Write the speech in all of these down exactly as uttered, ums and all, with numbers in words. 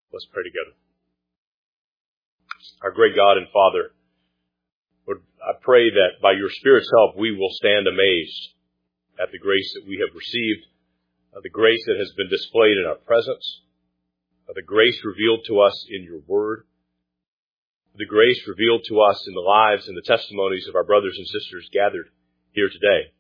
Let's pray together. Our great God and Father, Lord, I pray that by your Spirit's help we will stand amazed at the grace that we have received, uh, the grace that has been displayed in our presence, uh, the grace revealed to us in your word, the grace revealed to us in the lives and the testimonies of our brothers and sisters gathered here today.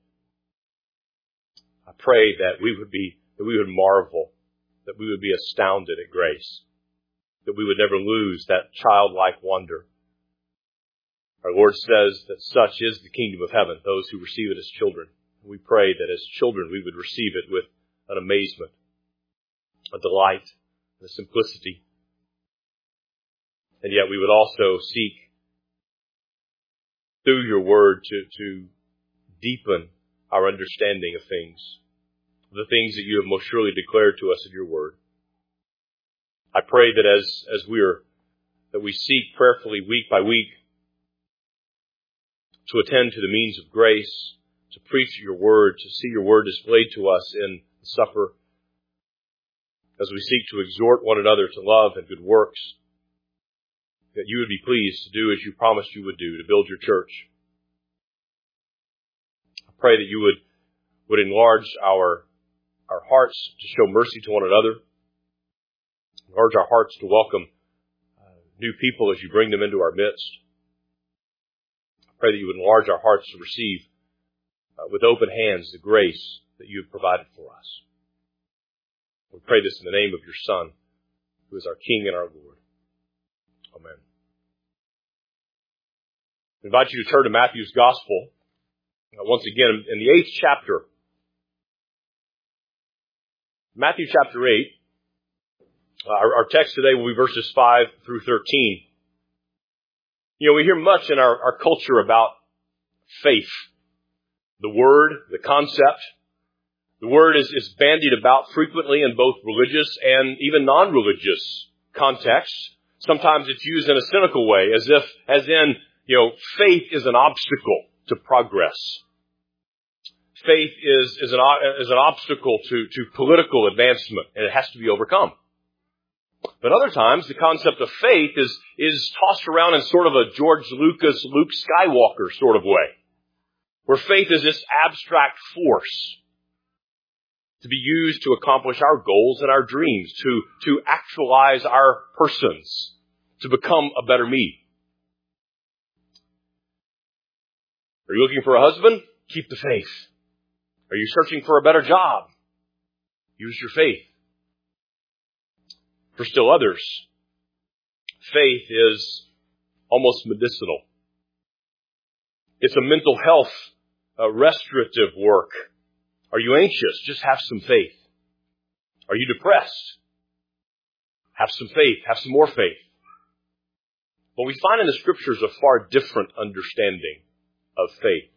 I pray that we would be, that we would marvel, that we would be astounded at grace, that we would never lose that childlike wonder. Our Lord says that such is the kingdom of heaven, those who receive it as children. We pray that as children we would receive it with an amazement, a delight, a simplicity. And yet we would also seek through your word to, to deepen our understanding of things, the things that you have most surely declared to us in your word. I pray that as, as we are, that we seek prayerfully week by week to attend to the means of grace, to preach your word, to see your word displayed to us in the supper, as we seek to exhort one another to love and good works, that you would be pleased to do as you promised you would do, to build your church. I pray that you would, would enlarge our, our hearts to show mercy to one another, enlarge our hearts to welcome uh, new people as you bring them into our midst. I pray that you would enlarge our hearts to receive uh, with open hands the grace that you have provided for us. We pray this in the name of your Son, who is our King and our Lord. Amen. I invite you to turn to Matthew's Gospel. Uh, once again, in the eighth chapter. Matthew chapter eight. Uh, our, our text today will be verses five through thirteen. You know, we hear much in our, our culture about faith. The word, the concept. The word is, is bandied about frequently in both religious and even non-religious contexts. Sometimes it's used in a cynical way, as if, as in, you know, faith is an obstacle to progress. Faith is, is an, is an obstacle to, to political advancement, and it has to be overcome. But other times, the concept of faith is, is tossed around in sort of a George Lucas, Luke Skywalker sort of way, where faith is this abstract force to be used to accomplish our goals and our dreams, to, to actualize our persons, to become a better me. Are you looking for a husband? Keep the faith. Are you searching for a better job? Use your faith. For still others, faith is almost medicinal. It's a mental health, a restorative work. Are you anxious? Just have some faith. Are you depressed? Have some faith. Have some more faith. But we find in the Scriptures a far different understanding of faith.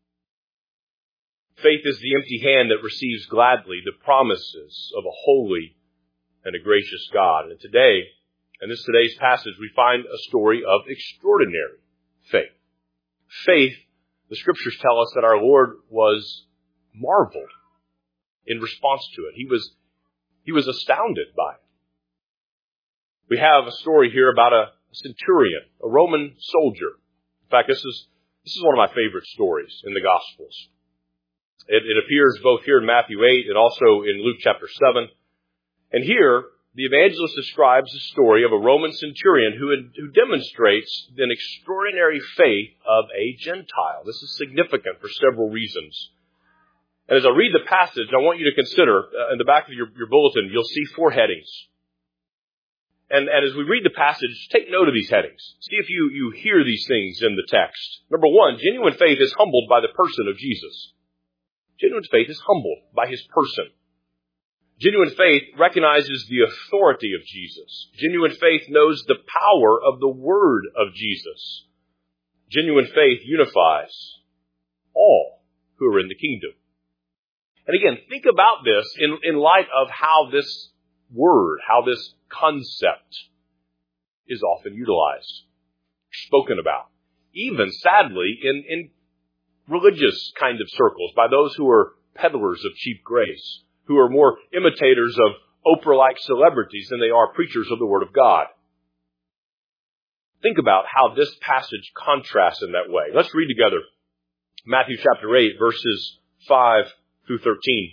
Faith is the empty hand that receives gladly the promises of a holy and a gracious God. And today, in this today's passage, we find a story of extraordinary faith. Faith, the Scriptures tell us that our Lord was marveled in response to it. He was, he was astounded by it. We have a story here about a centurion, a Roman soldier. In fact, this is, this is one of my favorite stories in the Gospels. It, it appears both here in Matthew eight and also in Luke chapter seven. And here, the evangelist describes the story of a Roman centurion who, who demonstrates an extraordinary faith of a Gentile. This is significant for several reasons. And as I read the passage, I want you to consider, uh, in the back of your, your bulletin, you'll see four headings. And, and as we read the passage, take note of these headings. See if you, you hear these things in the text. Number one, genuine faith is humbled by the person of Jesus. Genuine faith is humbled by his person. Genuine faith recognizes the authority of Jesus. Genuine faith knows the power of the word of Jesus. Genuine faith unifies all who are in the kingdom. And again, think about this in, in light of how this word, how this concept is often utilized, spoken about, even sadly in, in religious kind of circles by those who are peddlers of cheap grace, who are more imitators of, Oprah-like celebrities than they are preachers of the Word of God. Think about how this passage contrasts in that way. Let's read together Matthew chapter eight, verses five through thirteen.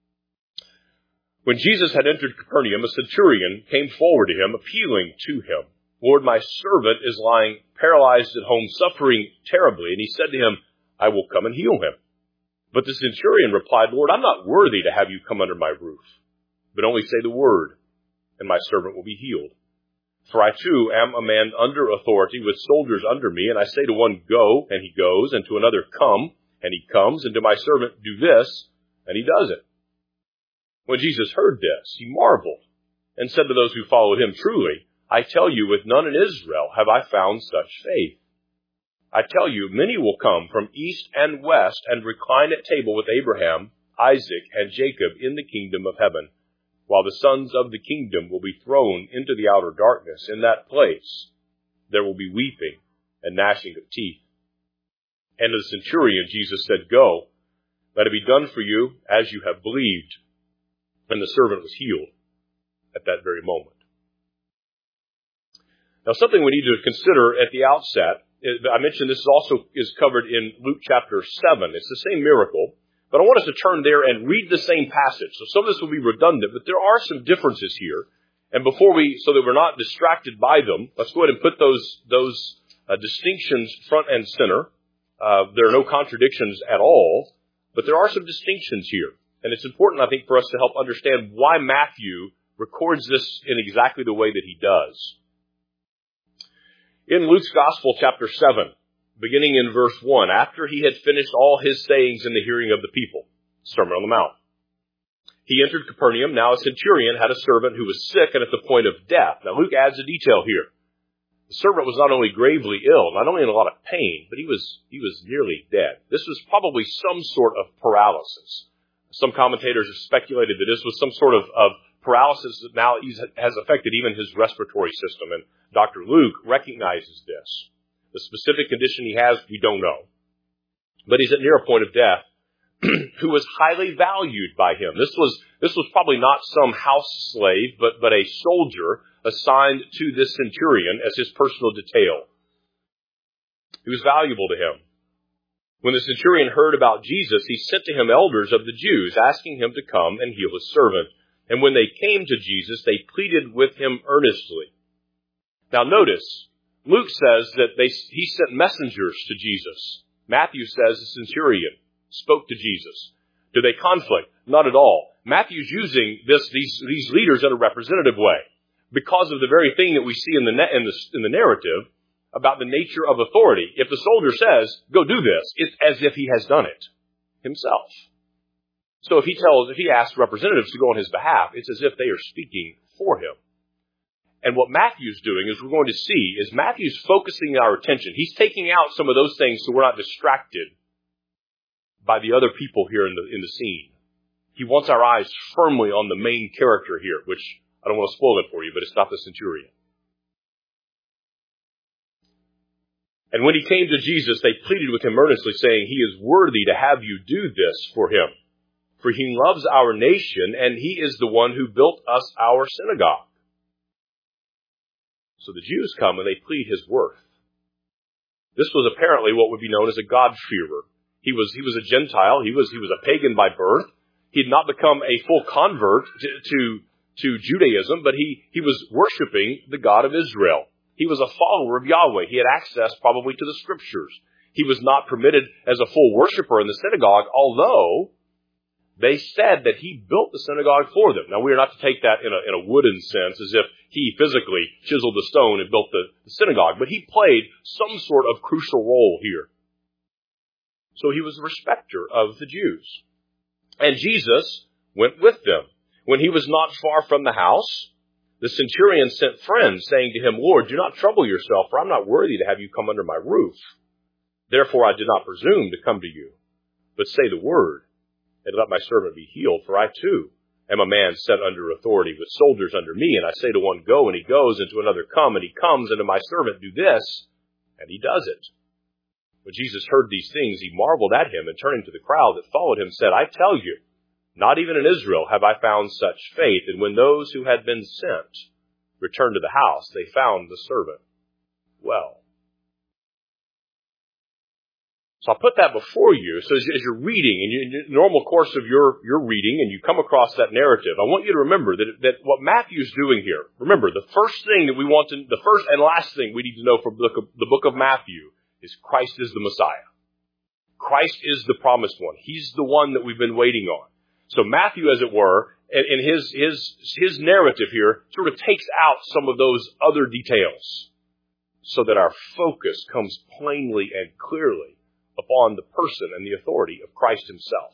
When Jesus had entered Capernaum, a centurion came forward to him, appealing to him. Lord, my servant is lying paralyzed at home, suffering terribly. And he said to him, I will come and heal him. But the centurion replied, Lord, I'm not worthy to have you come under my roof, but only say the word, and my servant will be healed. For I too am a man under authority with soldiers under me, and I say to one, go, and he goes, and to another, come, and he comes, and to my servant, do this, and he does it. When Jesus heard this, he marveled, and said to those who followed him, truly, I tell you, with none in Israel have I found such faith. I tell you, many will come from east and west and recline at table with Abraham, Isaac, and Jacob in the kingdom of heaven, while the sons of the kingdom will be thrown into the outer darkness. In that place there will be weeping and gnashing of teeth. And to the centurion Jesus said, go, let it be done for you as you have believed. And the servant was healed at that very moment. Now, something we need to consider at the outset, I mentioned this also is covered in Luke chapter seven. It's the same miracle, but I want us to turn there and read the same passage. So some of this will be redundant, but there are some differences here. And before we, so that we're not distracted by them, let's go ahead and put those, those uh, distinctions front and center. Uh, there are no contradictions at all, but there are some distinctions here. And it's important, I think, for us to help understand why Matthew records this in exactly the way that he does. In Luke's Gospel, chapter seven, beginning in verse one, after he had finished all his sayings in the hearing of the people, Sermon on the Mount, he entered Capernaum. Now a centurion had a servant who was sick and at the point of death. Now Luke adds a detail here. The servant was not only gravely ill, not only in a lot of pain, but he was, he was nearly dead. This was probably some sort of paralysis. Some commentators have speculated that this was some sort of, of paralysis that now has affected even his respiratory system. And Doctor Luke recognizes this. The specific condition he has, we don't know. But he's at near a point of death, who was highly valued by him. This was, this was probably not some house slave, but, but a soldier assigned to this centurion as his personal detail. He was valuable to him. When the centurion heard about Jesus, he sent to him elders of the Jews, asking him to come and heal his servant. And when they came to Jesus, they pleaded with him earnestly. Now notice, Luke says that they, he sent messengers to Jesus. Matthew says the centurion spoke to Jesus. Do they conflict? Not at all. Matthew's using this, these, these leaders in a representative way because of the very thing that we see in the, in the, in the narrative about the nature of authority. If the soldier says, go do this, it's as if he has done it himself. So if he tells, if he asks representatives to go on his behalf, it's as if they are speaking for him. And what Matthew's doing, as we're going to see, is Matthew's focusing our attention. He's taking out some of those things so we're not distracted by the other people here in the, in the scene. He wants our eyes firmly on the main character here, which I don't want to spoil it for you, but it's not the centurion. And when he came to Jesus, they pleaded with him earnestly, saying, he is worthy to have you do this for him. For he loves our nation, and he is the one who built us our synagogue. So the Jews come and they plead his worth. This was apparently what would be known as a God-fearer. He was, he was a Gentile. He was, he was a pagan by birth. He had not become a full convert to, to, to Judaism, but he, he was worshiping the God of Israel. He was a follower of Yahweh. He had access probably to the scriptures. He was not permitted as a full worshiper in the synagogue, although they said that he built the synagogue for them. Now, we are not to take that in a, in a wooden sense, as if he physically chiseled the stone and built the, the synagogue, but he played some sort of crucial role here. So he was a respecter of the Jews. And Jesus went with them. When he was not far from the house, the centurion sent friends, saying to him, Lord, do not trouble yourself, for I'm not worthy to have you come under my roof. Therefore I did not presume to come to you, but say the word, and let my servant be healed. For I too am a man set under authority with soldiers under me, and I say to one, go, and he goes, and to another, come, and he comes, and to my servant, do this, and he does it. When Jesus heard these things, he marveled at him, and turning to the crowd that followed him, said, I tell you, Not even in Israel have I found such faith. And when those who had been sent returned to the house, they found the servant well. So I'll put that before you. So as, as you're reading, and you, in the normal course of your, your reading, and you come across that narrative, I want you to remember that, that what Matthew's doing here, remember, the first thing that we want to, the first and last thing we need to know from the book of, the book of Matthew is Christ is the Messiah. Christ is the promised one. He's the one that we've been waiting on. So Matthew, as it were, in his, his, his narrative here, sort of takes out some of those other details so that our focus comes plainly and clearly upon the person and the authority of Christ himself.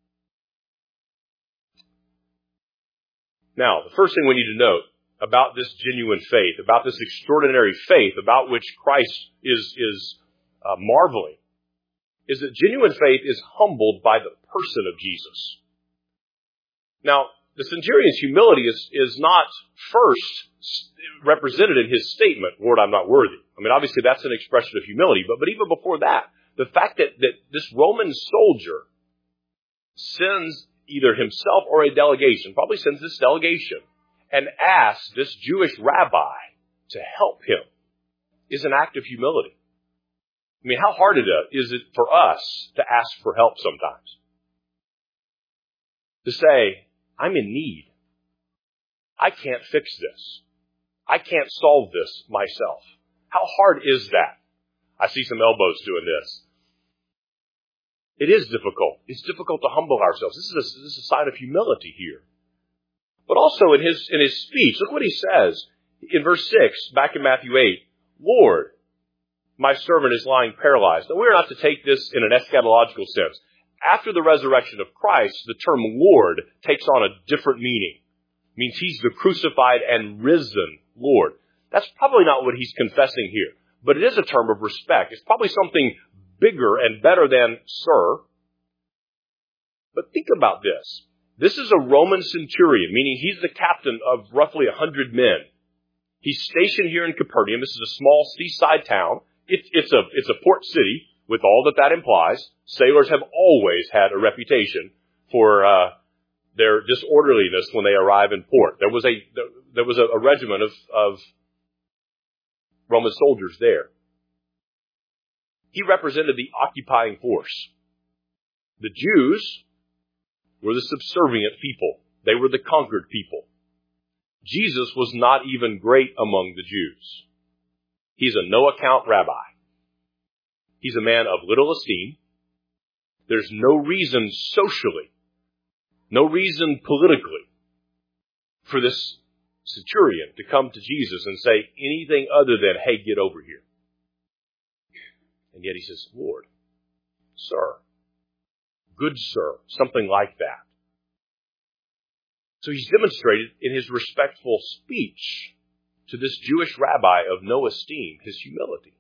Now, the first thing we need to note about this genuine faith, about this extraordinary faith about which Christ is, is uh, marveling, is that genuine faith is humbled by the person of Jesus. Now, the centurion's humility is, is not first represented in his statement, Lord, I'm not worthy. I mean, obviously that's an expression of humility, but, but even before that, the fact that, that this Roman soldier sends either himself or a delegation, probably sends this delegation, and asks this Jewish rabbi to help him, is an act of humility. I mean, how hard it is it for us to ask for help sometimes? To say, I'm in need. I can't fix this. I can't solve this myself. How hard is that? I see some elbows doing this. It is difficult. It's difficult to humble ourselves. This is a, this is a sign of humility here. But also in his, in his speech, look what he says in verse six, back in Matthew eight. Lord, my servant is lying paralyzed. Now, we're not to take this in an eschatological sense. After the resurrection of Christ, the term Lord takes on a different meaning. It means he's the crucified and risen Lord. That's probably not what he's confessing here, but it is a term of respect. It's probably something bigger and better than sir. But think about this. This is a Roman centurion, meaning he's the captain of roughly a hundred men. He's stationed here in Capernaum. This is a small seaside town. It's, it's a, it's a port city with all that that implies. Sailors have always had a reputation for, uh, their disorderliness when they arrive in port. There was a, there was a, a regiment of, of Roman soldiers there. He represented the occupying force. The Jews were the subservient people. They were the conquered people. Jesus was not even great among the Jews. He's a no-account rabbi. He's a man of little esteem. There's no reason socially, no reason politically for this centurion to come to Jesus and say anything other than, hey, get over here. And yet he says, Lord, sir, good sir, something like that. So he's demonstrated in his respectful speech to this Jewish rabbi of no esteem his humility.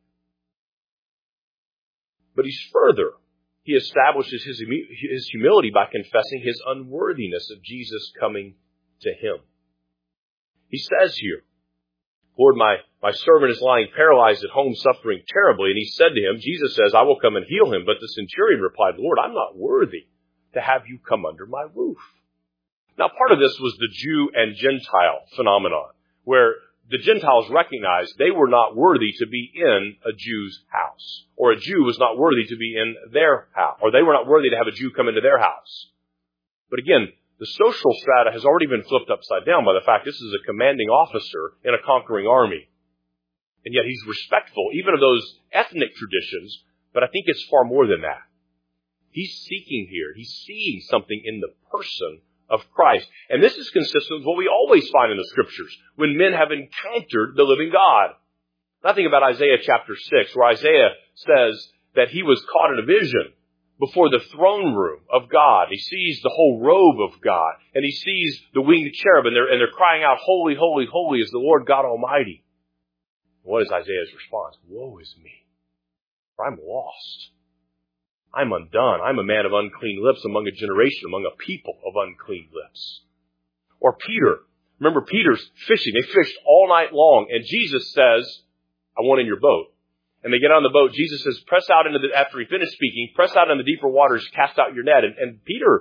But he's further. He establishes his, his humility by confessing his unworthiness of Jesus coming to him. He says here, Lord, my, my servant is lying paralyzed at home, suffering terribly. And he said to him, Jesus says, I will come and heal him. But the centurion replied, Lord, I'm not worthy to have you come under my roof. Now, part of this was the Jew and Gentile phenomenon, where the Gentiles recognized they were not worthy to be in a Jew's house, or a Jew was not worthy to be in their house, or they were not worthy to have a Jew come into their house. But again, the social strata has already been flipped upside down by the fact this is a commanding officer in a conquering army. And yet he's respectful, even of those ethnic traditions, but I think it's far more than that. He's seeking here, he's seeing something in the person of Christ. And this is consistent with what we always find in the Scriptures, when men have encountered the living God. I think about Isaiah chapter six, where Isaiah says that he was caught in a vision before the throne room of God. He sees the whole robe of God, and he sees the winged cherub, and they're, and they're crying out, holy, holy, holy is the Lord God Almighty. What is Isaiah's response? Woe is me, for I'm lost. I'm undone. I'm a man of unclean lips among a generation, among a people of unclean lips. Or Peter. Remember, Peter's fishing. They fished all night long, and Jesus says, I want in your boat. And they get on the boat. Jesus says, press out into the, after he finished speaking, press out in the deeper waters, cast out your net. And, and Peter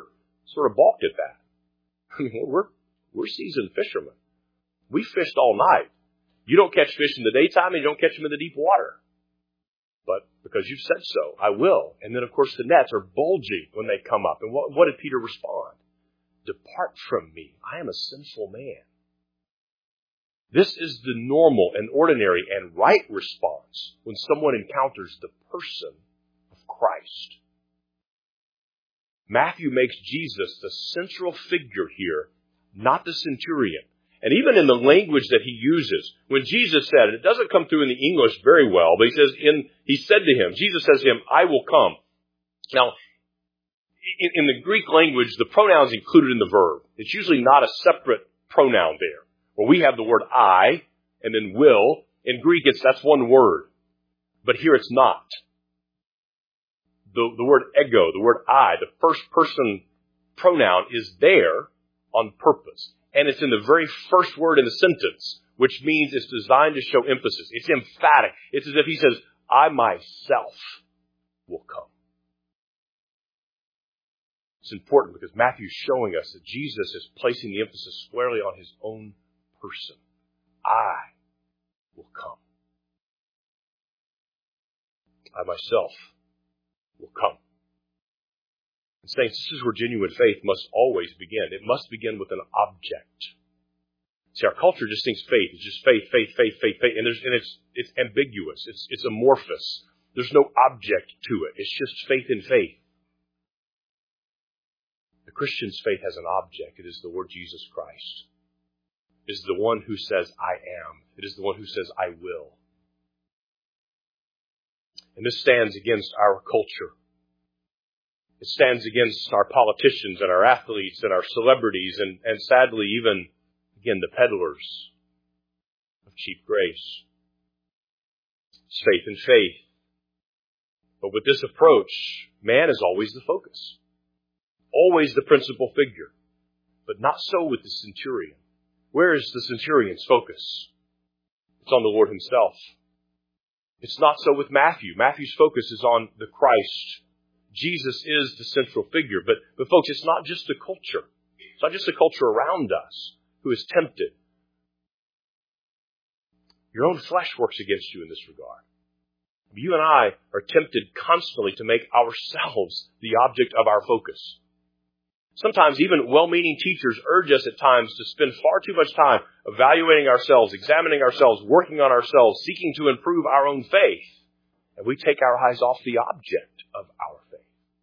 sort of balked at that. I mean, we're, we're seasoned fishermen. We fished all night. You don't catch fish in the daytime and you don't catch them in the deep water. But because you've said so, I will. And then, of course, the nets are bulgy when they come up. And what, what did Peter respond? Depart from me. I am a sinful man. This is the normal and ordinary and right response when someone encounters the person of Christ. Matthew makes Jesus the central figure here, not the centurion. And even in the language that he uses, when Jesus said, and it doesn't come through in the English very well, but he says, in, he said to him, Jesus says to him, I will come. Now, in, in the Greek language, the pronoun is included in the verb. It's usually not a separate pronoun there. Where we have the word I, and then will. In Greek, it's, that's one word. But here it's not. The, the word ego, the word I, the first person pronoun is there on purpose. And it's in the very first word in the sentence, which means it's designed to show emphasis. It's emphatic. It's as if he says, I myself will come. It's important because Matthew's showing us that Jesus is placing the emphasis squarely on his own person. I will come. I myself will come. And saints, this is where genuine faith must always begin. It must begin with an object. See, our culture just thinks faith is just faith, faith, faith, faith, faith, and, there's, and it's it's ambiguous. It's it's amorphous. There's no object to it. It's just faith in faith. The Christian's faith has an object. It is the Lord Jesus Christ. It is the one who says, I am. It is the one who says, I will. And this stands against our culture. It stands against our politicians and our athletes and our celebrities and, and sadly even, again, the peddlers of cheap grace. It's faith in faith. But with this approach, man is always the focus. Always the principal figure. But not so with the centurion. Where is the centurion's focus? It's on the Lord himself. It's not so with Matthew. Matthew's focus is on the Christ. Jesus is the central figure. But, but folks, it's not just the culture. It's not just the culture around us who is tempted. Your own flesh works against you in this regard. You and I are tempted constantly to make ourselves the object of our focus. Sometimes even well-meaning teachers urge us at times to spend far too much time evaluating ourselves, examining ourselves, working on ourselves, seeking to improve our own faith. And we take our eyes off the object of our faith.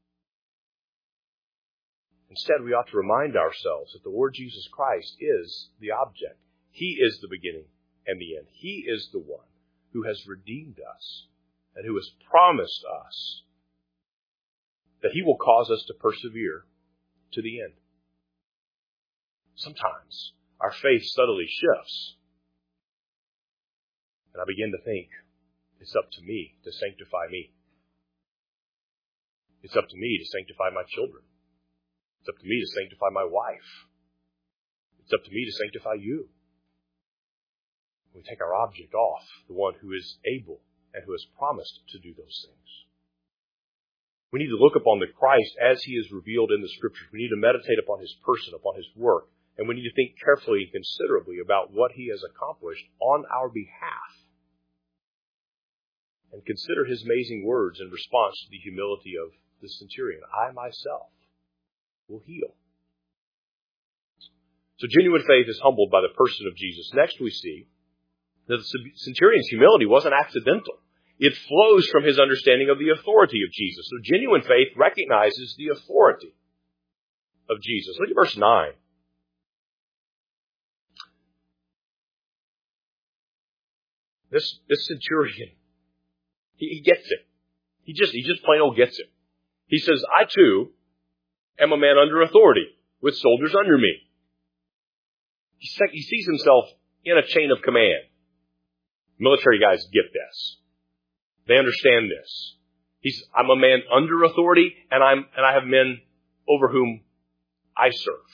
Instead, we ought to remind ourselves that the Lord Jesus Christ is the object. He is the beginning and the end. He is the one who has redeemed us and who has promised us that he will cause us to persevere to the end. Sometimes our faith subtly shifts. And I begin to think, it's up to me to sanctify me. It's up to me to sanctify my children. It's up to me to sanctify my wife. It's up to me to sanctify you. We take our object off the one who is able and who has promised to do those things. We need to look upon the Christ as he is revealed in the Scriptures. We need to meditate upon his person, upon his work. And we need to think carefully and considerably about what he has accomplished on our behalf. And consider his amazing words in response to the humility of the centurion. I myself will heal. So genuine faith is humbled by the person of Jesus. Next we see that the centurion's humility wasn't accidental. It flows from his understanding of the authority of Jesus. So genuine faith recognizes the authority of Jesus. Look at verse nine. This, this centurion, he, he gets it. He just, he just plain old gets it. He says, I too am a man under authority with soldiers under me. He, he sees himself in a chain of command. Military guys get this. They understand this. He's, I'm a man under authority, and I'm, and I have men over whom I serve.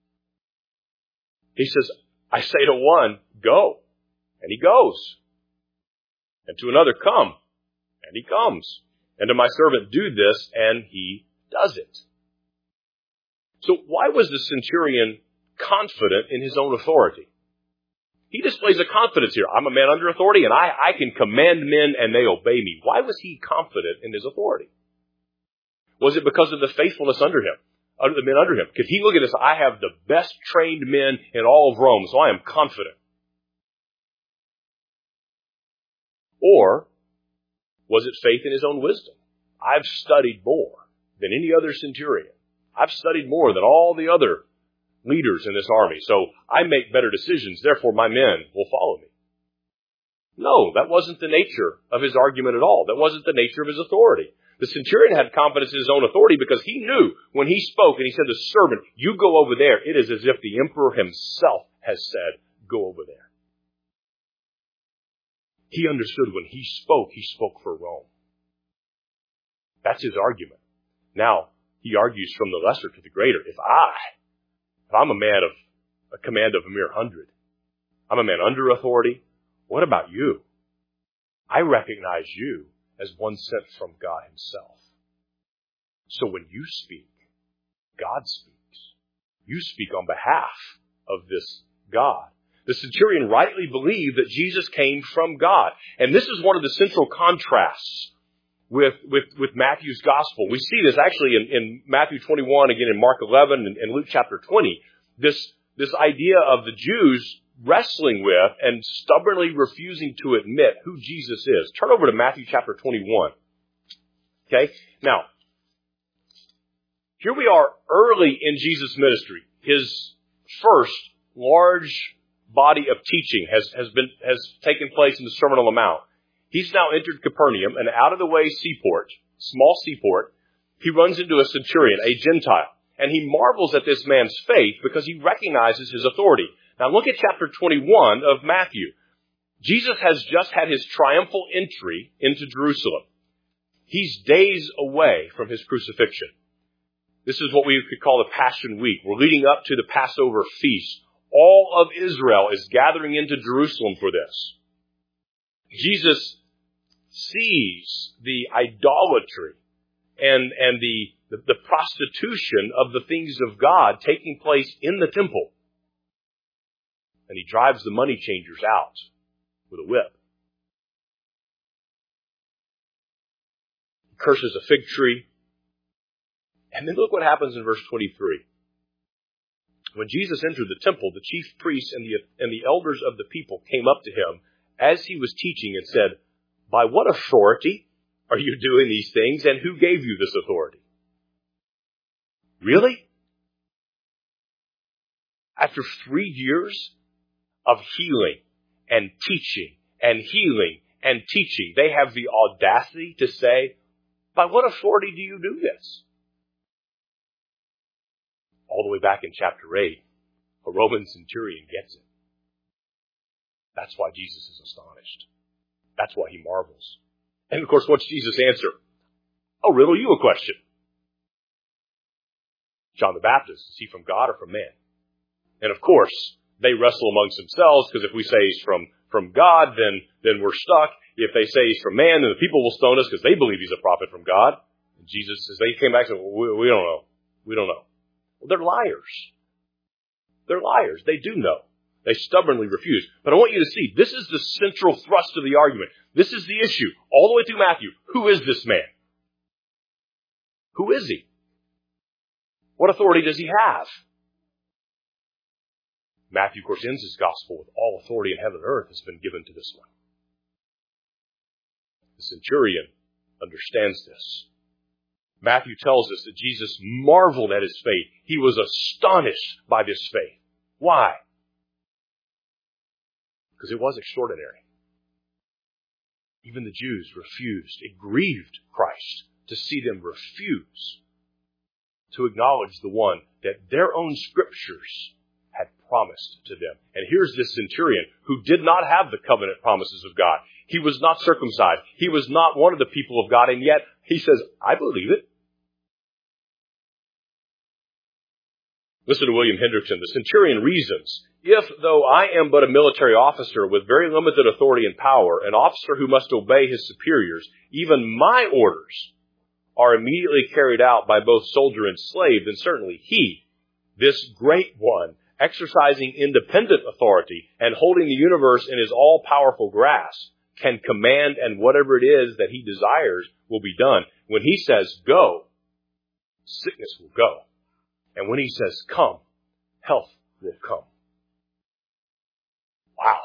He says, I say to one, go, and he goes. And to another, come, and he comes. And to my servant, do this, and he does it. So why was the centurion confident in his own authority? He displays a confidence here. I'm a man under authority, and I, I can command men, and they obey me. Why was he confident in his authority? Was it because of the faithfulness under him, under the men under him? Could he look at this? I have the best trained men in all of Rome, so I am confident. Or was it faith in his own wisdom? I've studied more than any other centurion. I've studied more than all the other leaders in this army, so I make better decisions, therefore my men will follow me. No, that wasn't the nature of his argument at all. That wasn't the nature of his authority. The centurion had confidence in his own authority because he knew when he spoke and he said to the servant, you go over there, it is as if the emperor himself has said, go over there. He understood when he spoke, he spoke for Rome. That's his argument. Now, he argues from the lesser to the greater. If I, if I'm a man of a command of a mere hundred, I'm a man under authority, what about you? I recognize you as one sent from God himself. So when you speak, God speaks. You speak on behalf of this God. The centurion rightly believed that Jesus came from God. And this is one of the central contrasts with, with, with Matthew's gospel. We see this actually in, in Matthew twenty-one, again in Mark eleven, and, and Luke chapter twenty. This, this idea of the Jews wrestling with and stubbornly refusing to admit who Jesus is. Turn over to Matthew chapter twenty-one. Okay? Now, here we are early in Jesus' ministry. His first large body of teaching has, has been, has taken place in the Sermon on the Mount. He's now entered Capernaum, an out-of-the-way seaport, small seaport. He runs into a centurion, a Gentile, and he marvels at this man's faith because he recognizes his authority. Now look at chapter twenty-one of Matthew. Jesus has just had his triumphal entry into Jerusalem. He's days away from his crucifixion. This is what we could call the Passion Week. We're leading up to the Passover feast. All of Israel is gathering into Jerusalem for this. Jesus sees the idolatry and, and the, the, the prostitution of the things of God taking place in the temple. And he drives the money changers out with a whip. He curses a fig tree. And then look what happens in verse twenty-three. When Jesus entered the temple, the chief priests and the, and the elders of the people came up to him as he was teaching and said, by what authority are you doing these things, and who gave you this authority? Really? After three years of healing and teaching and healing and teaching, they have the audacity to say, by what authority do you do this? All the way back in chapter eight, a Roman centurion gets it. That's why Jesus is astonished. That's why he marvels. And of course, what's Jesus' answer? I'll riddle you a question. John the Baptist, is he from God or from man? And of course, they wrestle amongst themselves, because if we say he's from, from God, then, then we're stuck. If they say he's from man, then the people will stone us because they believe he's a prophet from God. And Jesus says, they came back and said, well, we, we don't know. We don't know. Well, they're liars. They're liars. They do know. They stubbornly refuse. But I want you to see, this is the central thrust of the argument. This is the issue. All the way through Matthew. Who is this man? Who is he? What authority does he have? Matthew, of course, ends his gospel with all authority in heaven and earth has been given to this one. The centurion understands this. Matthew tells us that Jesus marveled at his faith. He was astonished by this faith. Why? Because it was extraordinary. Even the Jews refused. It grieved Christ to see them refuse to acknowledge the one that their own scriptures had promised to them. And here's this centurion who did not have the covenant promises of God. He was not circumcised. He was not one of the people of God, and yet he says, I believe it. Listen to William Hendrickson. The centurion reasons, if, though I am but a military officer with very limited authority and power, an officer who must obey his superiors, even my orders are immediately carried out by both soldier and slave, then certainly he, this great one, exercising independent authority and holding the universe in his all-powerful grasp, can command, and whatever it is that he desires will be done. When he says go, sickness will go. And when he says come, health will come. Wow.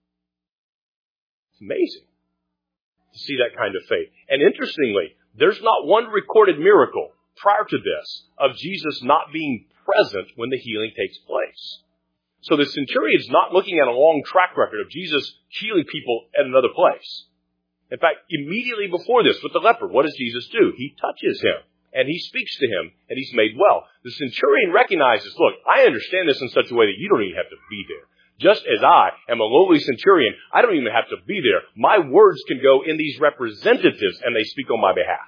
It's amazing to see that kind of faith. And interestingly, there's not one recorded miracle prior to this of Jesus not being present when the healing takes place. So the centurion's not looking at a long track record of Jesus healing people at another place. In fact, immediately before this with the leper, what does Jesus do? He touches him and he speaks to him and he's made well. The centurion recognizes, look, I understand this in such a way that you don't even have to be there. Just as I am a lowly centurion, I don't even have to be there. My words can go in these representatives and they speak on my behalf.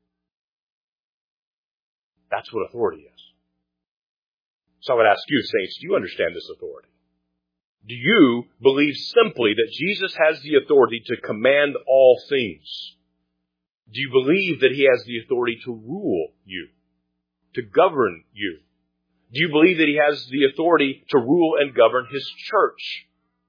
That's what authority is. So I would ask you, saints, do you understand this authority? Do you believe simply that Jesus has the authority to command all things? Do you believe that he has the authority to rule you, to govern you? Do you believe that he has the authority to rule and govern his church?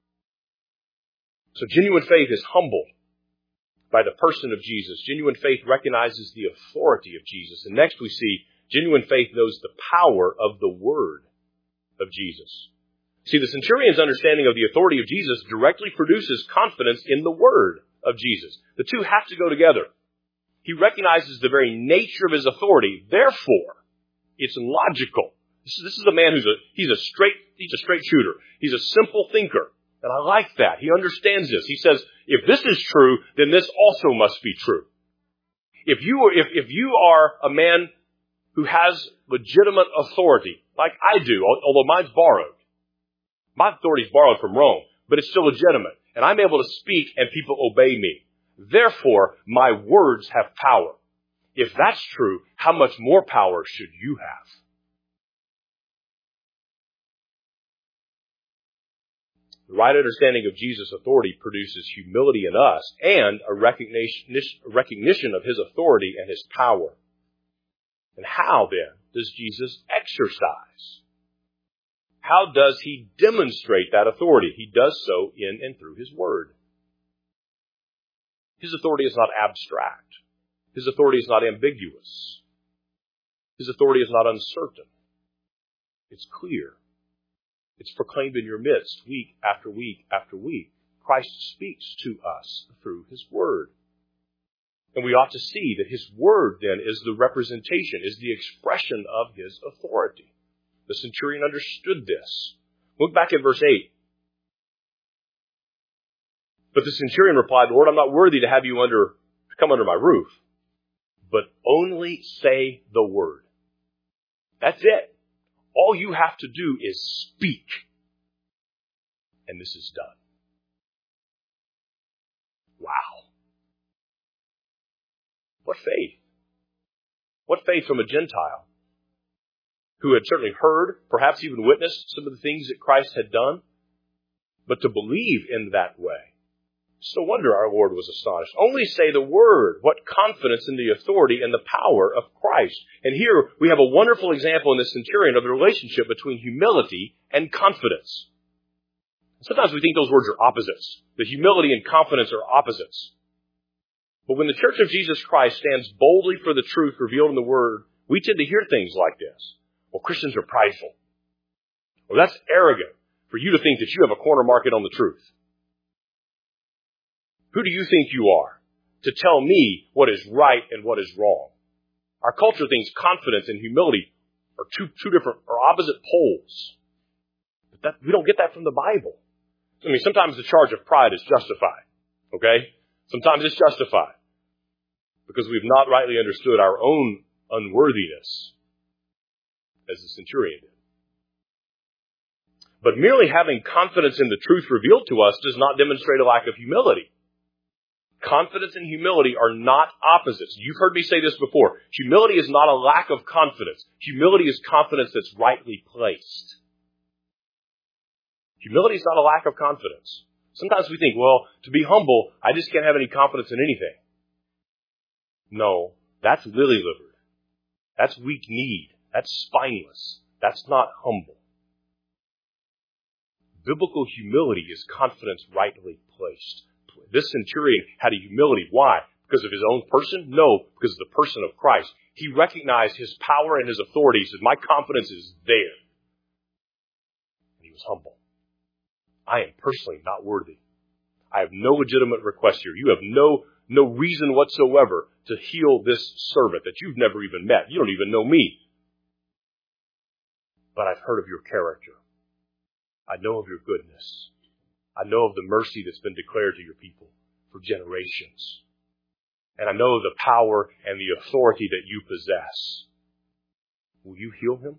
So genuine faith is humbled by the person of Jesus. Genuine faith recognizes the authority of Jesus. And next we see genuine faith knows the power of the word of Jesus. See, the centurion's understanding of the authority of Jesus directly produces confidence in the word of Jesus. The two have to go together. He recognizes the very nature of his authority. Therefore, it's logical. This is, this is a man who's a, he's a straight, he's a straight shooter. He's a simple thinker. And I like that. He understands this. He says, if this is true, then this also must be true. If you, if, if you are a man who has legitimate authority, like I do, although mine's borrowed. My authority is borrowed from Rome, but it's still legitimate. And I'm able to speak and people obey me. Therefore, my words have power. If that's true, how much more power should you have? The right understanding of Jesus' authority produces humility in us and a recognition, a recognition of his authority and his power. And how, then, does Jesus exercise? How does he demonstrate that authority? He does so in and through his word. His authority is not abstract. His authority is not ambiguous. His authority is not uncertain. It's clear. It's proclaimed in your midst week after week after week. Christ speaks to us through his word. And we ought to see that his word then is the representation, is the expression of his authority. The centurion understood this. Look back at verse eight. But the centurion replied, Lord, I'm not worthy to have you under, come under my roof, but only say the word. That's it. All you have to do is speak. And this is done. Wow. What faith? What faith from a Gentile who had certainly heard, perhaps even witnessed some of the things that Christ had done, but to believe in that way. It's no wonder our Lord was astonished. Only say the word. What confidence in the authority and the power of Christ. And here we have a wonderful example in this centurion of the relationship between humility and confidence. Sometimes we think those words are opposites. The humility and confidence are opposites. But when the Church of Jesus Christ stands boldly for the truth revealed in the Word, we tend to hear things like this. Well, Christians are prideful. Well, that's arrogant for you to think that you have a corner market on the truth. Who do you think you are to tell me what is right and what is wrong? Our culture thinks confidence and humility are two, two different or opposite poles. But that, we don't get that from the Bible. I mean, sometimes the charge of pride is justified. Okay? Sometimes it's justified because we've not rightly understood our own unworthiness as the centurion did. But merely having confidence in the truth revealed to us does not demonstrate a lack of humility. Confidence and humility are not opposites. You've heard me say this before. Humility is not a lack of confidence. Humility is confidence that's rightly placed. Humility is not a lack of confidence. Sometimes we think, well, to be humble, I just can't have any confidence in anything. No, that's lily-livered. That's weak-kneed. That's spineless. That's not humble. Biblical humility is confidence rightly placed. This centurion had a humility. Why? Because of his own person? No, because of the person of Christ. He recognized his power and his authority. He says, my confidence is there. And he was humble. I am personally not worthy. I have no legitimate request here. You have no, no reason whatsoever to heal this servant that you've never even met. You don't even know me. But I've heard of your character. I know of your goodness. I know of the mercy that's been declared to your people for generations. And I know the power and the authority that you possess. Will you heal him?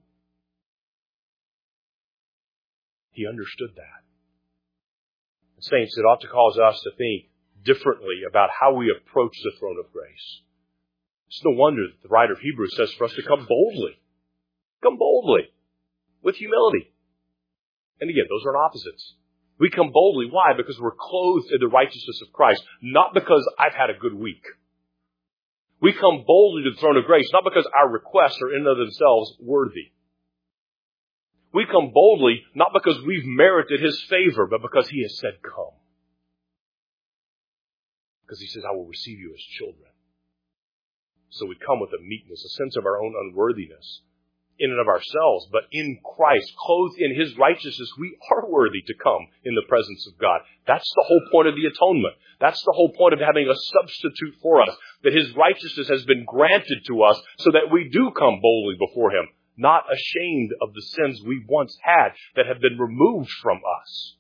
He understood that. Saints, it ought to cause us to think differently about how we approach the throne of grace. It's no wonder that the writer of Hebrews says for us to come boldly. Come boldly. With humility. And again, those aren't opposites. We come boldly. Why? Because we're clothed in the righteousness of Christ. Not because I've had a good week. We come boldly to the throne of grace, not because our requests are in and of themselves worthy. We come boldly, not because we've merited his favor, but because he has said, come. Because he says, I will receive you as children. So we come with a meekness, a sense of our own unworthiness in and of ourselves, but in Christ, clothed in his righteousness, we are worthy to come in the presence of God. That's the whole point of the atonement. That's the whole point of having a substitute for us, that his righteousness has been granted to us so that we do come boldly before him, not ashamed of the sins we once had that have been removed from us.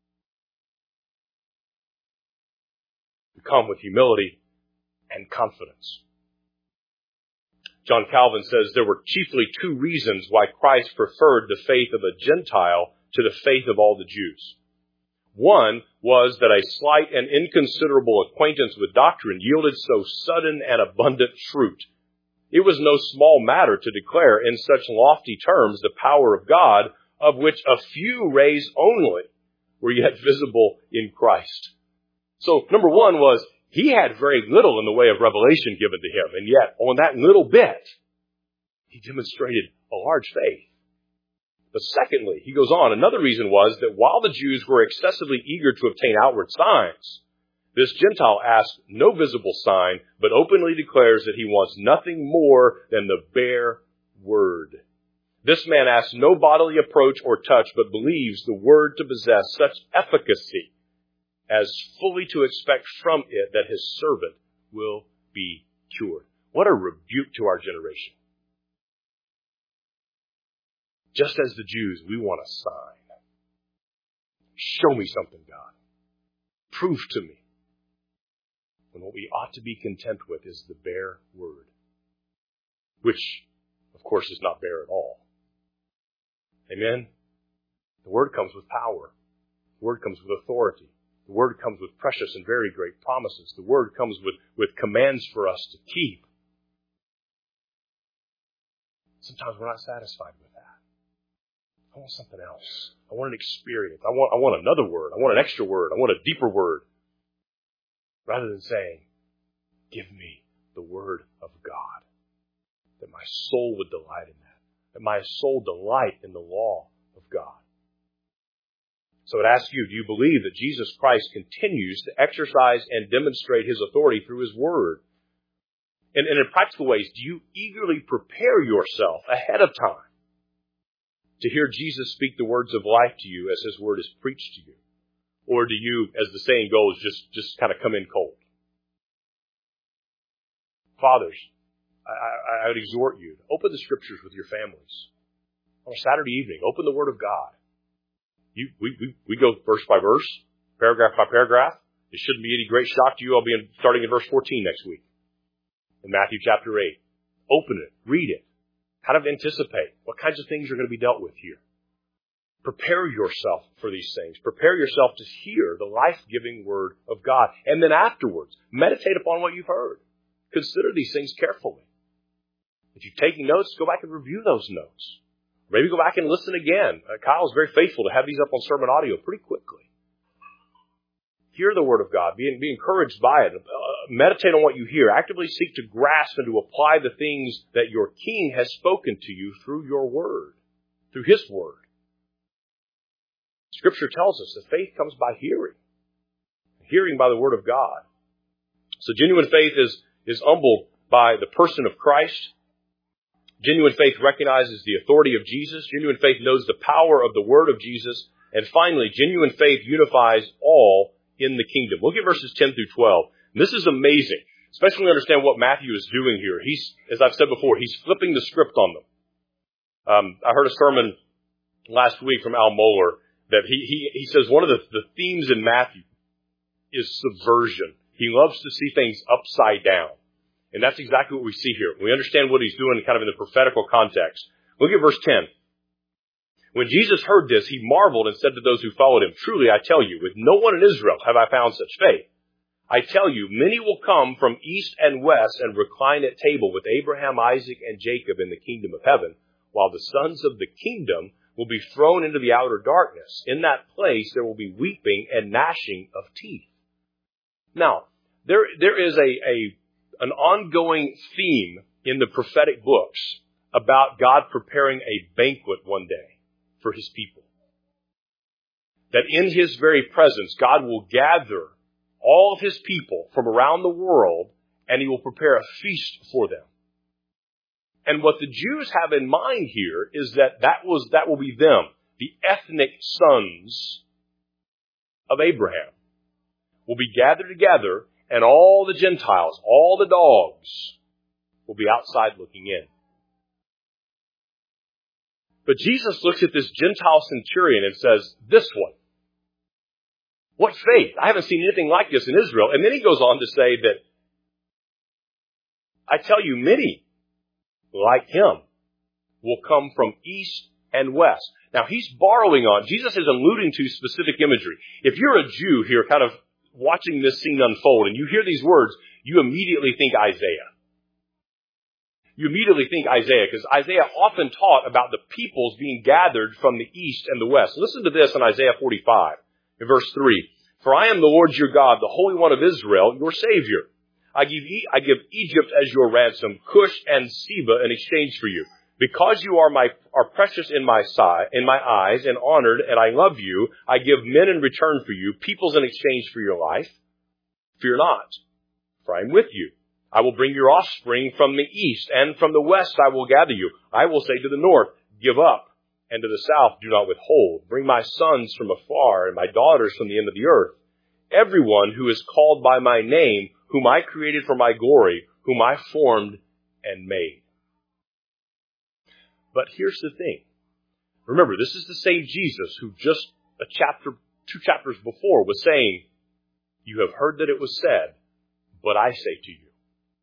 We come with humility and confidence. John Calvin says there were chiefly two reasons why Christ preferred the faith of a Gentile to the faith of all the Jews. One was that a slight and inconsiderable acquaintance with doctrine yielded so sudden and abundant fruit. It was no small matter to declare in such lofty terms the power of God, of which a few rays only were yet visible in Christ. So number one was, he had very little in the way of revelation given to him, and yet on that little bit, he demonstrated a large faith. But secondly, he goes on, another reason was that while the Jews were excessively eager to obtain outward signs, this Gentile asks no visible sign, but openly declares that he wants nothing more than the bare word. This man asks no bodily approach or touch, but believes the word to possess such efficacy as fully to expect from it that his servant will be cured. What a rebuke to our generation. Just as the Jews, we want a sign. Show me something, God. Prove to me. And what we ought to be content with is the bare word, which, of course, is not bare at all. Amen? The word comes with power. The word comes with authority. The word comes with precious and very great promises. The word comes with, with commands for us to keep. Sometimes we're not satisfied with that. I want something else. I want an experience. I want, I want another word. I want an extra word. I want a deeper word. Rather than saying, give me the word of God. That my soul would delight in that. That my soul delight in the law of God. So it asks you, do you believe that Jesus Christ continues to exercise and demonstrate his authority through his word? And, and in practical ways, do you eagerly prepare yourself ahead of time to hear Jesus speak the words of life to you as his word is preached to you? Or do you, as the saying goes, just, just kind of come in cold? Fathers, I, I, I would exhort you to open the scriptures with your families. On a Saturday evening, open the word of God. You, we, we, we go verse by verse, paragraph by paragraph. It shouldn't be any great shock to you. I'll be in, starting in verse fourteen next week in Matthew chapter eight. Open it, read it, kind of anticipate what kinds of things are going to be dealt with here. Prepare yourself for these things. Prepare yourself to hear the life-giving word of God. And then afterwards, meditate upon what you've heard. Consider these things carefully. If you've taken notes, go back and review those notes. Maybe go back and listen again. Uh, Kyle's very faithful to have these up on sermon audio pretty quickly. Hear the word of God. Be, be encouraged by it. Uh, meditate on what you hear. Actively seek to grasp and to apply the things that your King has spoken to you through your word. through His Word. Scripture tells us that faith comes by hearing. Hearing by the Word of God. So genuine faith is, is humbled by the person of Christ. Genuine faith recognizes the authority of Jesus. Genuine faith knows the power of the Word of Jesus. And finally, genuine faith unifies all in the kingdom. Look at verses ten through twelve. And this is amazing, especially when we understand what Matthew is doing here. He's, as I've said before, he's flipping the script on them. Um, I heard a sermon last week from Al Mohler that he, he, he says one of the, the themes in Matthew is subversion. He loves to see things upside down. And that's exactly what we see here. We understand what he's doing kind of in the prophetical context. Look at verse ten. When Jesus heard this, he marveled and said to those who followed him, "Truly I tell you, with no one in Israel have I found such faith. I tell you, many will come from east and west and recline at table with Abraham, Isaac, and Jacob in the kingdom of heaven, while the sons of the kingdom will be thrown into the outer darkness. In that place there will be weeping and gnashing of teeth." Now, there there is a, a an ongoing theme in the prophetic books about God preparing a banquet one day for His people. That in His very presence, God will gather all of His people from around the world, and He will prepare a feast for them. And what the Jews have in mind here is that that was that will be them, the ethnic sons of Abraham, will be gathered together, and all the Gentiles, all the dogs, will be outside looking in. But Jesus looks at this Gentile centurion and says, "This one, what faith? I haven't seen anything like this in Israel." And then he goes on to say that, "I tell you, many like him will come from east and west." Now he's borrowing on, Jesus is alluding to specific imagery. If you're a Jew here kind of watching this scene unfold and you hear these words, you immediately think Isaiah. You immediately think Isaiah, because Isaiah often taught about the peoples being gathered from the east and the west. Listen to this in Isaiah forty-five, in verse three. "For I am the Lord your God, the Holy One of Israel, your Savior. I give, e- I give Egypt as your ransom, Cush and Seba in exchange for you. Because you are my are precious in my sight, in my eyes, and honored, and I love you, I give men in return for you, peoples in exchange for your life. Fear not, for I am with you. I will bring your offspring from the east, and from the west I will gather you. I will say to the north, give up, and to the south, do not withhold. Bring my sons from afar, and my daughters from the end of the earth. Everyone who is called by my name, whom I created for my glory, whom I formed and made." But here's the thing. Remember, this is the same Jesus who just a chapter, two chapters before was saying, "You have heard that it was said, but I say to you."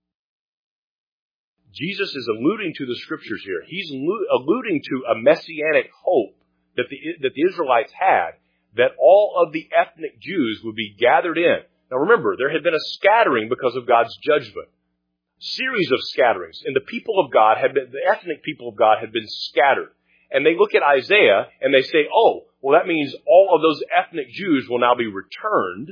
Jesus is alluding to the scriptures here. He's alluding to a messianic hope that the, that the Israelites had, that all of the ethnic Jews would be gathered in. Now remember, there had been a scattering because of God's judgment. Series of scatterings. And the people of God had been, the ethnic people of God had been scattered. And they look at Isaiah and they say, oh, well that means all of those ethnic Jews will now be returned.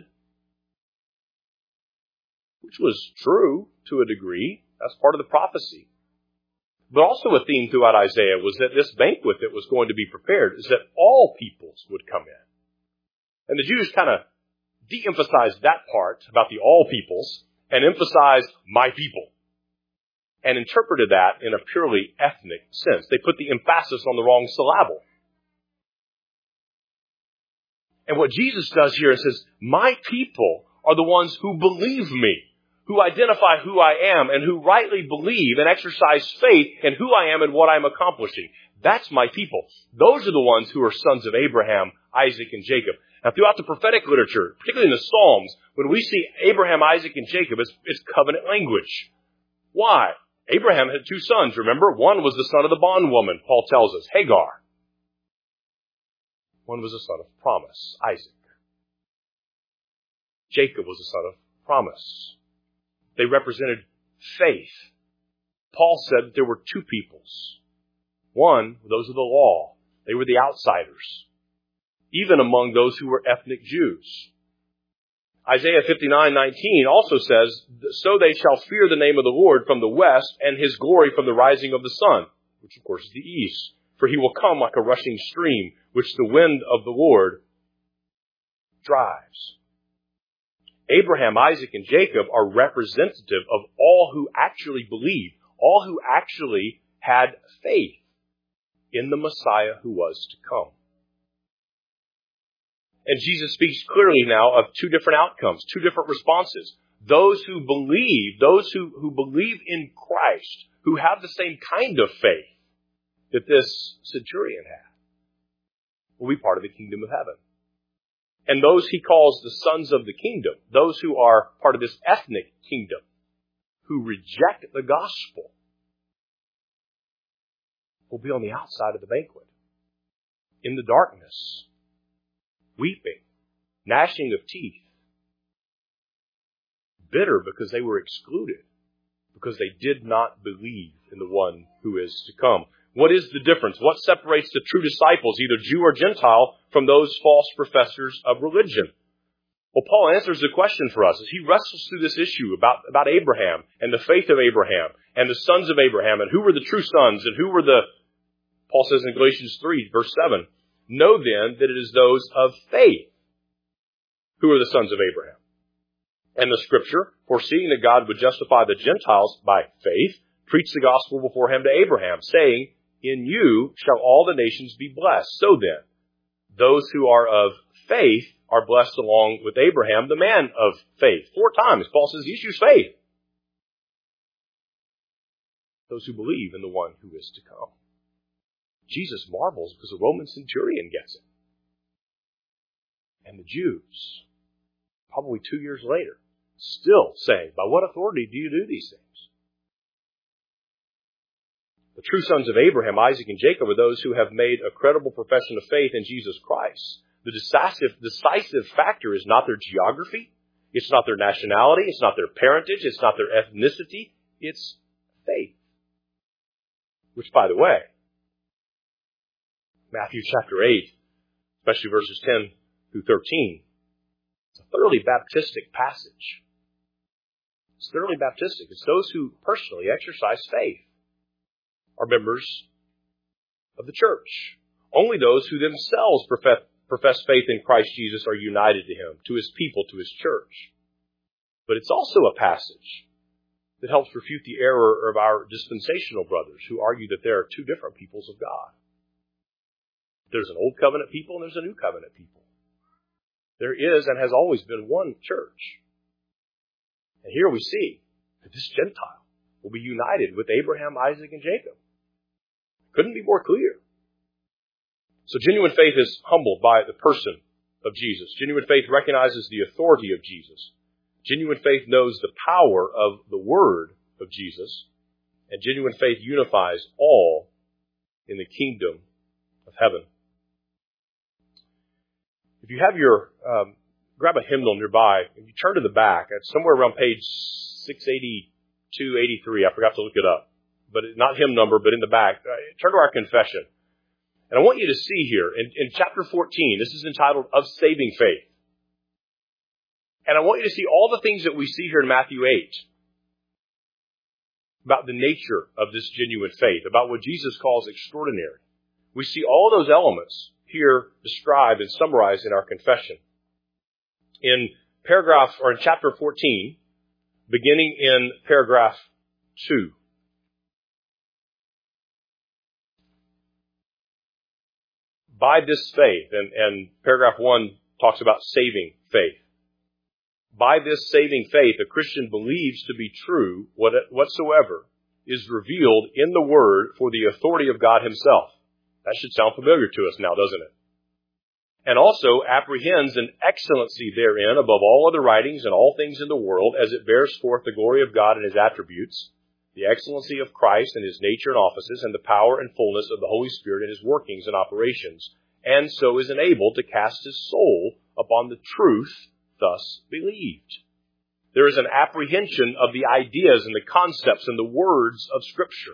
Which was true to a degree. That's part of the prophecy. But also a theme throughout Isaiah was that this banquet that was going to be prepared is that all peoples would come in. And the Jews kind of de-emphasized that part about the all peoples and emphasized my people. And interpreted that in a purely ethnic sense. They put the emphasis on the wrong syllable. And what Jesus does here is says, my people are the ones who believe me, who identify who I am, and who rightly believe and exercise faith in who I am and what I'm accomplishing. That's my people. Those are the ones who are sons of Abraham, Isaac, and Jacob. Now, throughout the prophetic literature, particularly in the Psalms, when we see Abraham, Isaac, and Jacob, it's, it's covenant language. Why? Abraham had two sons, remember? One was the son of the bondwoman, Paul tells us, Hagar. One was the son of promise, Isaac. Jacob was the son of promise. They represented faith. Paul said that there were two peoples. One, those of the law. They were the outsiders. Even among those who were ethnic Jews. Isaiah fifty-nine nineteen also says, so they shall fear the name of the Lord from the west and his glory from the rising of the sun, which of course is the east. For he will come like a rushing stream, which the wind of the Lord drives. Abraham, Isaac, and Jacob are representative of all who actually believed, all who actually had faith in the Messiah who was to come. And Jesus speaks clearly now of two different outcomes, two different responses. Those who believe, those who, who believe in Christ, who have the same kind of faith that this centurion had, will be part of the kingdom of heaven. And those he calls the sons of the kingdom, those who are part of this ethnic kingdom, who reject the gospel, will be on the outside of the banquet, in the darkness, weeping, gnashing of teeth, bitter because they were excluded, because they did not believe in the one who is to come. What is the difference? What separates the true disciples, either Jew or Gentile, from those false professors of religion? Well, Paul answers the question for us as he wrestles through this issue about, about Abraham and the faith of Abraham and the sons of Abraham and who were the true sons and who were the, Paul says in Galatians three, verse seven, know then that it is those of faith who are the sons of Abraham. And the scripture, foreseeing that God would justify the Gentiles by faith, preached the gospel beforehand to Abraham, saying, in you shall all the nations be blessed. So then, those who are of faith are blessed along with Abraham, the man of faith. Four times, Paul says, the issue is faith. Those who believe in the one who is to come. Jesus marvels because the Roman centurion gets it. And the Jews, probably two years later, still saying, by what authority do you do these things? The true sons of Abraham, Isaac, and Jacob are those who have made a credible profession of faith in Jesus Christ. The decisive, decisive factor is not their geography. It's not their nationality. It's not their parentage. It's not their ethnicity. It's faith. Which, by the way, Matthew chapter eight, especially verses ten through thirteen, it's a thoroughly Baptistic passage. It's thoroughly Baptistic. It's those who personally exercise faith are members of the church. Only those who themselves profess, profess faith in Christ Jesus are united to him, to his people, to his church. But it's also a passage that helps refute the error of our dispensational brothers who argue that there are two different peoples of God. There's an old covenant people and there's a new covenant people. There is and has always been one church. And here we see that this Gentile will be united with Abraham, Isaac, and Jacob. Couldn't be more clear. So genuine faith is humbled by the person of Jesus. Genuine faith recognizes the authority of Jesus. Genuine faith knows the power of the word of Jesus. And genuine faith unifies all in the kingdom of heaven. If you have your, um, grab a hymnal nearby, and you turn to the back, it's somewhere around page six eighty-two, eighty-three, I forgot to look it up. But not hymn number, but in the back. Turn to our confession. And I want you to see here, in, in chapter fourteen, this is entitled, Of Saving Faith. And I want you to see all the things that we see here in Matthew eight about the nature of this genuine faith, about what Jesus calls extraordinary. We see all those elements here described and summarized in our confession. In paragraph, or in chapter fourteen, beginning in paragraph two. By this faith, and, and paragraph one talks about saving faith. By this saving faith, a Christian believes to be true what, whatsoever is revealed in the Word for the authority of God Himself. That should sound familiar to us now, doesn't it? And also apprehends an excellency therein above all other writings and all things in the world, as it bears forth the glory of God and His attributes, the excellency of Christ and His nature and offices, and the power and fullness of the Holy Spirit in His workings and operations, and so is enabled to cast his soul upon the truth thus believed. There is an apprehension of the ideas and the concepts and the words of Scripture.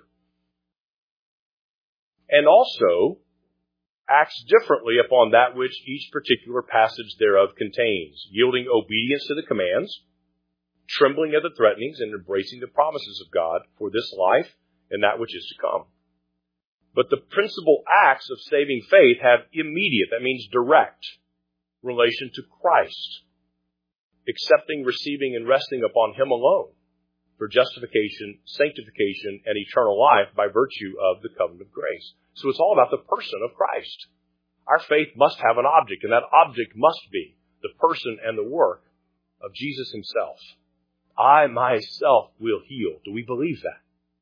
And also acts differently upon that which each particular passage thereof contains, yielding obedience to the commands, trembling at the threatenings, and embracing the promises of God for this life and that which is to come. But the principal acts of saving faith have immediate, that means direct, relation to Christ. Accepting, receiving, and resting upon Him alone for justification, sanctification, and eternal life by virtue of the covenant of grace. So it's all about the person of Christ. Our faith must have an object, and that object must be the person and the work of Jesus Himself. I myself will heal. Do we believe that?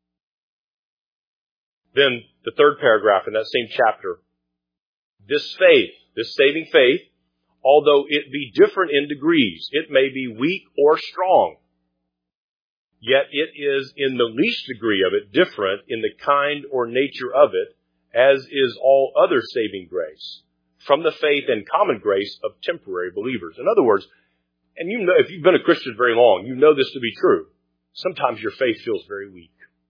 Then the third paragraph in that same chapter. This faith, this saving faith, although it be different in degrees, it may be weak or strong, yet it is in the least degree of it different in the kind or nature of it, as is all other saving grace, from the faith and common grace of temporary believers. In other words, and you know, if you've been a Christian very long, you know this to be true. Sometimes your faith feels very weak.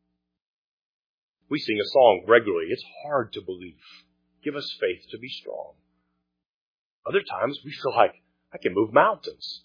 We sing a song regularly. It's hard to believe. Give us faith to be strong. Other times we feel like I can move mountains.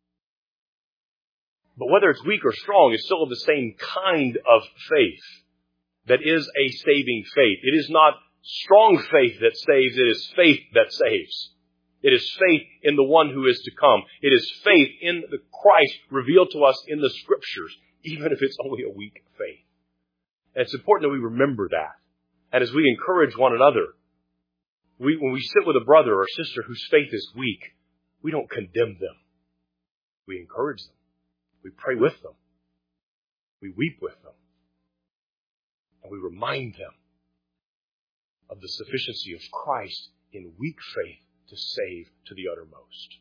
But whether it's weak or strong, it's still of the same kind of faith that is a saving faith. It is not strong faith that saves. It is faith that saves. It is faith in the one who is to come. It is faith in the Christ revealed to us in the Scriptures, even if it's only a weak faith. And it's important that we remember that. And as we encourage one another, we, when we sit with a brother or sister whose faith is weak, we don't condemn them. We encourage them. We pray with them. We weep with them. And we remind them of the sufficiency of Christ in weak faith to save to the uttermost.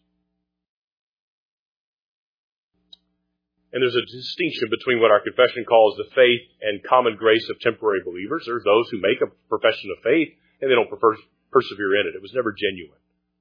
And there's a distinction between what our confession calls the faith and common grace of temporary believers. There's those who make a profession of faith and they don't prefer, persevere in it. It was never genuine.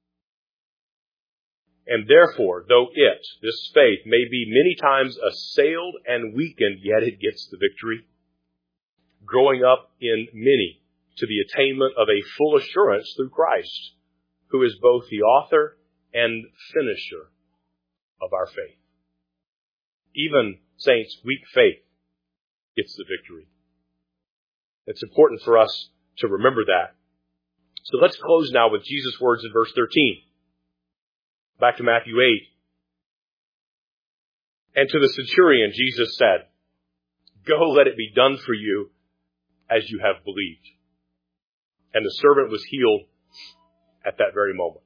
And therefore, though it, this faith, may be many times assailed and weakened, yet it gets the victory, growing up in many to the attainment of a full assurance through Christ, who is both the author and finisher of our faith. Even, saints, weak faith gets the victory. It's important for us to remember that. So let's close now with Jesus' words in verse thirteen. Back to Matthew eight. And to the centurion, Jesus said, "Go, let it be done for you as you have believed." And the servant was healed at that very moment.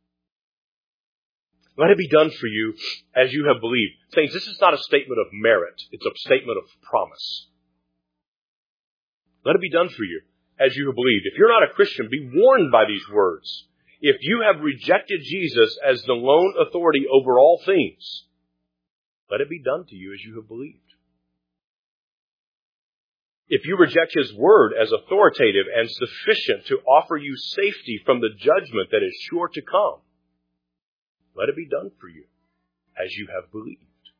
Let it be done for you as you have believed. Saints, this is not a statement of merit. It's a statement of promise. Let it be done for you as you have believed. If you're not a Christian, be warned by these words. If you have rejected Jesus as the lone authority over all things, let it be done to you as you have believed. If you reject His word as authoritative and sufficient to offer you safety from the judgment that is sure to come, let it be done for you as you have believed.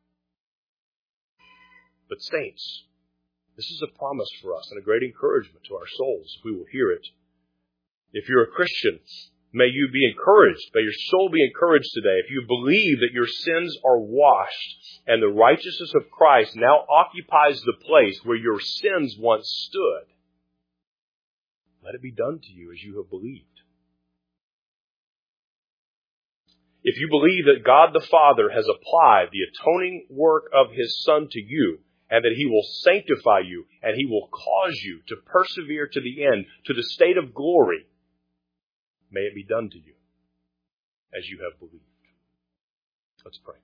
But saints, this is a promise for us and a great encouragement to our souls if we will hear it. If you're a Christian, may you be encouraged, may your soul be encouraged today. If you believe that your sins are washed and the righteousness of Christ now occupies the place where your sins once stood, let it be done to you as you have believed. If you believe that God the Father has applied the atoning work of His Son to you, and that He will sanctify you, and He will cause you to persevere to the end, to the state of glory, may it be done to you as you have believed. Let's pray.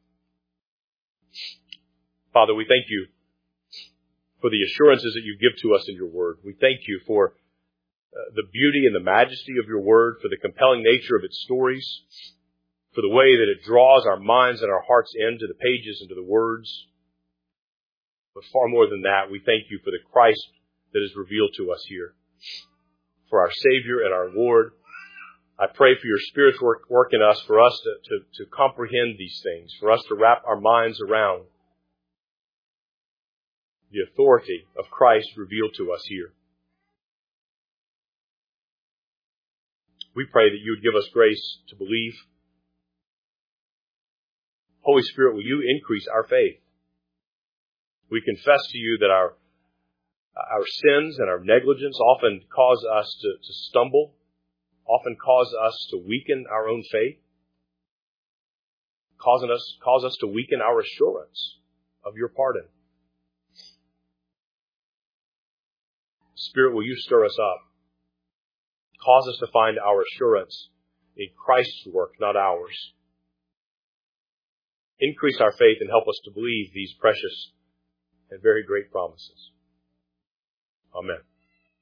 Father, we thank you for the assurances that you give to us in your word. We thank you for uh, the beauty and the majesty of your word, for the compelling nature of its stories, for the way that it draws our minds and our hearts into the pages, into the words. But far more than that, we thank you for the Christ that is revealed to us here, for our Savior and our Lord. I pray for your Spirit's work, work in us, for us to, to, to comprehend these things, for us to wrap our minds around the authority of Christ revealed to us here. We pray that you would give us grace to believe. Holy Spirit, will you increase our faith? We confess to you that our Our sins and our negligence often cause us to, to stumble, often cause us to weaken our own faith, causing us, cause us to weaken our assurance of your pardon. Spirit, will you stir us up? Cause us to find our assurance in Christ's work, not ours. Increase our faith and help us to believe these precious and very great promises. Amen.